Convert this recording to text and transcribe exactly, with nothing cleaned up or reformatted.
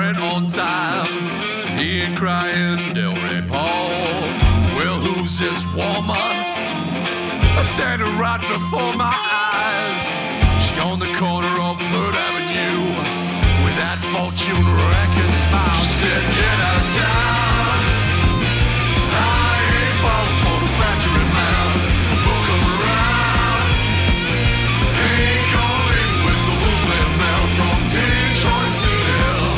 it on time. He ain't crying, Del Rey Paul. Well, who's this woman? Standing right before my eyes. She on the corner of Third Avenue with that Fortune record smile. She said, get out of town.